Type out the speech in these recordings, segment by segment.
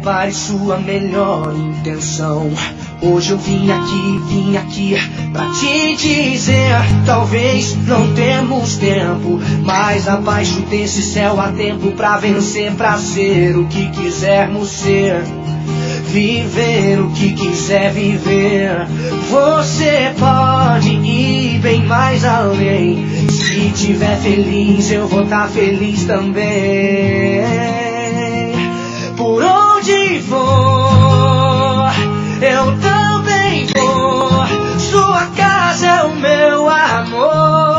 prepare sua melhor intenção. Hoje eu vim aqui pra te dizer: talvez não temos tempo, mas abaixo desse céu há tempo pra vencer, pra ser o que quisermos ser, viver o que quiser viver. Você pode ir bem mais além. Se tiver feliz, eu vou estar feliz também. Por onde for, eu também vou. Sua casa é o meu amor.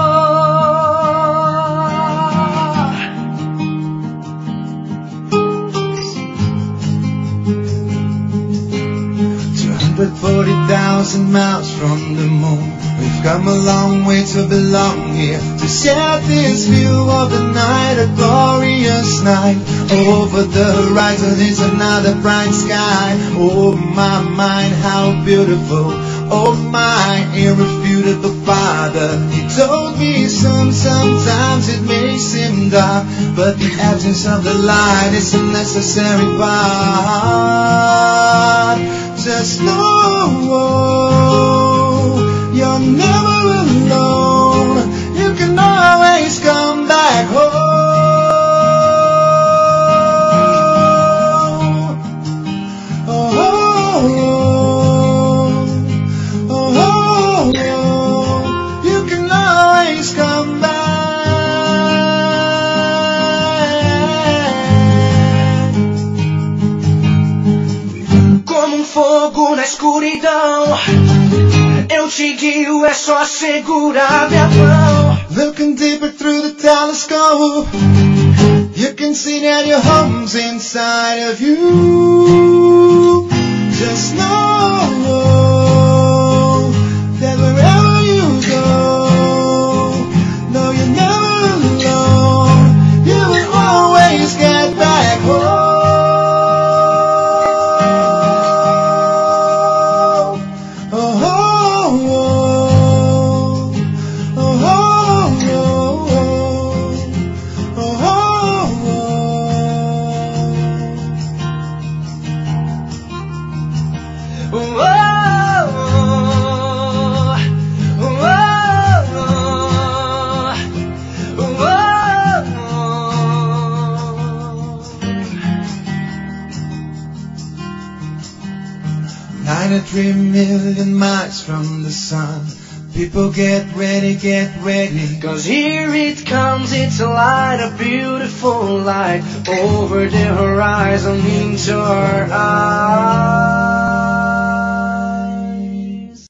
But 40,000 miles from the moon, we've come a long way to belong here, to share this view of the night, a glorious night. Over the horizon is another bright sky. Oh my mind, how beautiful. Oh my irrefutable Father, He told me sometimes it may seem dark, but the absence of the light is a necessary part. Just know you're never alone. You can always come back home. You can always come back. Como fogo na escuridão, eu te guio, é só segurar minha mão. Looking deeper through the telescope, you can see that your home's inside of you. Just know that wherever you go, no, you're never alone. You will always get back home. Nine or 3 million miles from the sun. People get ready, 'cause here it comes, it's a light, a beautiful light, over the horizon into our eyes.